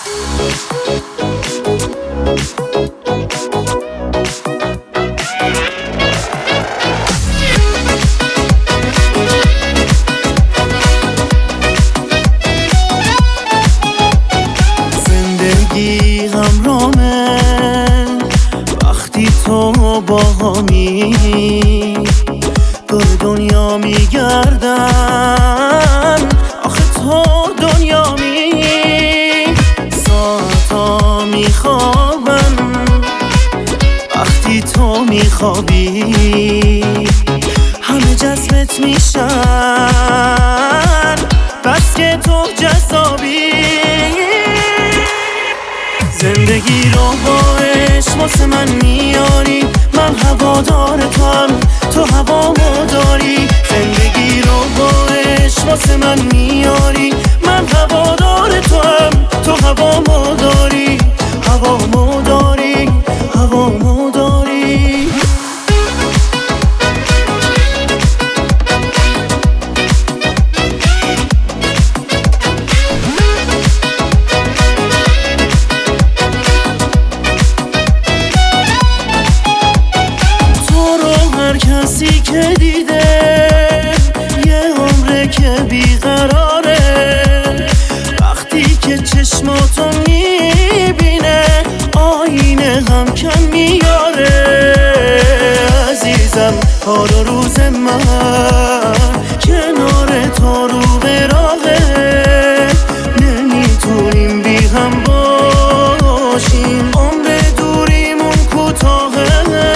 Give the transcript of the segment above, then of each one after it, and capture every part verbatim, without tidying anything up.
زندگی همرامه وقتی تو با همی دور دنیا میگردن، آخه تو دنیا می ساعتا میخوابن وقتی تو میخوابی، همه جذبت میشن بس که تو جذابی. زندگی رو با عشق واسه من میاری، من هوادار تو هم تو هوامو داری. زندگی رو با عشق واسه من میاری، من هوادار تو هم تو هوامو داری. هوامو داری هوامو داری. کسی که دیده یه عمره که بیقراره، وقتی که چشماتو میبینه آینه هم کم میاره. عزیزم حال و روز من کنار تو رو به راهه، نمیتونیم بی هم باشیم، عمر دوریمون کوتاهه.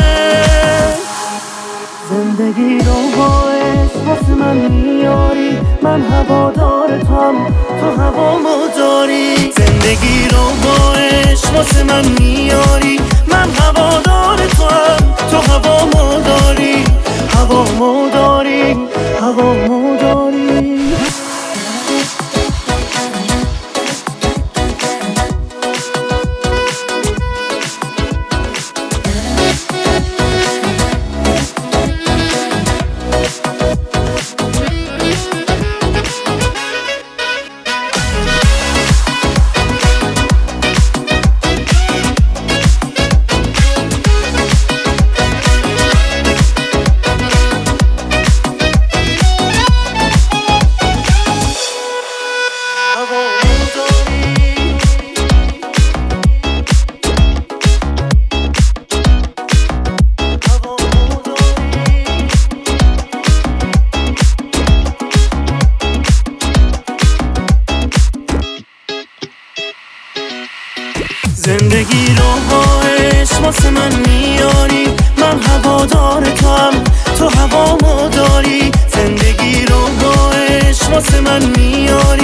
زندگی رو با عشق واسه من میاری، من هوادار تو هم تو هوامو داری. زندگی رو با عشق واسه من میاری، من هوادار تو هم تو هوامو داری. هوامو داری هوامو داری. زندگی رو با عشق واسه من میاری، من هوادار تو هم تو هوامو داری. زندگی رو با عشق واسه من میاری،